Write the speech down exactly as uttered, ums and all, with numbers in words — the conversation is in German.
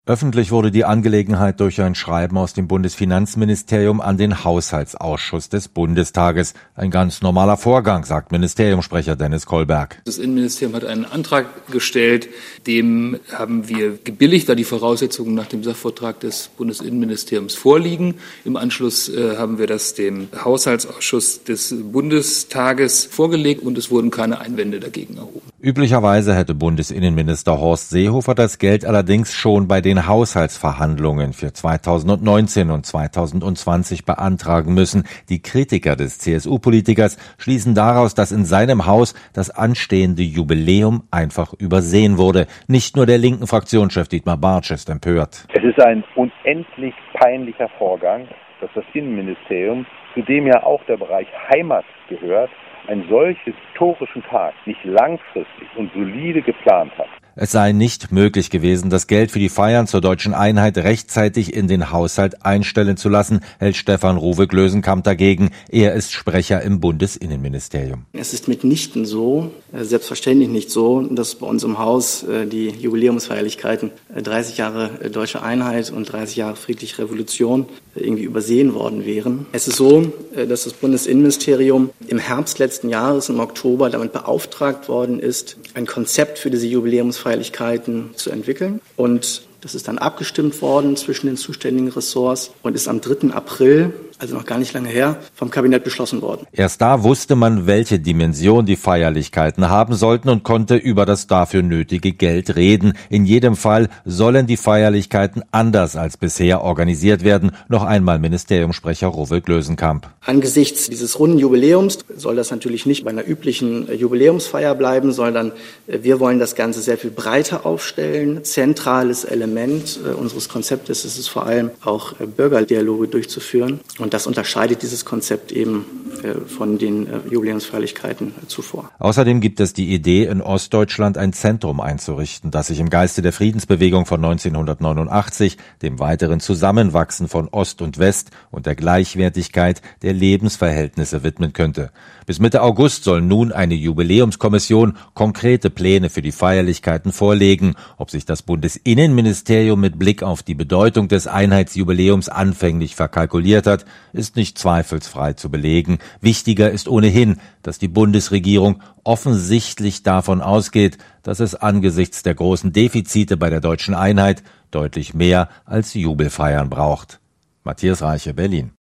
Öffentlich wurde die Angelegenheit durch ein Schreiben aus dem Bundesfinanzministerium an den Haushaltsausschuss des Bundestages. Ein ganz normaler Vorgang, sagt Ministeriumssprecher Dennis Kolberg. Das Innenministerium hat einen Antrag gestellt, dem haben wir gebilligt, da die Voraussetzungen nach dem Sachvertrag des Bundesinnenministeriums vorliegen. Im Anschluss äh, haben wir das dem Haushaltsausschuss des Bundestages vorgelegt und es wurden keine Einwände dagegen erhoben. Üblicherweise hätte Bundesinnenminister Horst Seehofer das Geld allerdings schon bei den Haushaltsverhandlungen für zweitausendneunzehn und zweitausendzwanzig beantragen müssen. Die Kritiker des C S U-Politikers schließen daraus, dass in seinem Haus das anstehende Jubiläum einfach übersehen wurde. Nicht nur der linken Fraktionschef Dietmar Bartsch ist empört. Es ist ein unendlich peinlicher Vorgang, dass das Innenministerium, zu dem ja auch der Bereich Heimat gehört, einen solch historischen Tag nicht langfristig und solide geplant hat. Es sei nicht möglich gewesen, das Geld für die Feiern zur deutschen Einheit rechtzeitig in den Haushalt einstellen zu lassen, hält Stefan Ruwe-Glösenkamp dagegen. Er ist Sprecher im Bundesinnenministerium. Es ist mitnichten so, selbstverständlich nicht so, dass bei uns im Haus die Jubiläumsfeierlichkeiten dreißig Jahre deutsche Einheit und dreißig Jahre friedliche Revolution irgendwie übersehen worden wären. Es ist so, dass das Bundesinnenministerium im Herbst letzten Jahres, im Oktober, damit beauftragt worden ist, ein Konzept für diese Jubiläumsfeierlichkeiten zu entwickeln. Und das ist dann abgestimmt worden zwischen den zuständigen Ressorts und ist am dritten April, also noch gar nicht lange her, vom Kabinett beschlossen worden. Erst da wusste man, welche Dimension die Feierlichkeiten haben sollten und konnte über das dafür nötige Geld reden. In jedem Fall sollen die Feierlichkeiten anders als bisher organisiert werden. Noch einmal Ministeriumssprecher Ruwe-Glösenkamp. Angesichts dieses runden Jubiläums soll das natürlich nicht bei einer üblichen Jubiläumsfeier bleiben, sondern wir wollen das Ganze sehr viel breiter aufstellen. Zentrales Element unseres Konzeptes ist es vor allem auch Bürgerdialoge durchzuführen. Und das unterscheidet dieses Konzept eben von den Jubiläumsfeierlichkeiten zuvor. Außerdem gibt es die Idee, in Ostdeutschland ein Zentrum einzurichten, das sich im Geiste der Friedensbewegung von neunzehnhundertneunundachtzig, dem weiteren Zusammenwachsen von Ost und West und der Gleichwertigkeit der Lebensverhältnisse widmen könnte. Bis Mitte August soll nun eine Jubiläumskommission konkrete Pläne für die Feierlichkeiten vorlegen. Ob sich das Bundesinnenministerium mit Blick auf die Bedeutung des Einheitsjubiläums anfänglich verkalkuliert hat, ist nicht zweifelsfrei zu belegen. Wichtiger ist ohnehin, dass die Bundesregierung offensichtlich davon ausgeht, dass es angesichts der großen Defizite bei der deutschen Einheit deutlich mehr als Jubelfeiern braucht. Matthias Reiche, Berlin.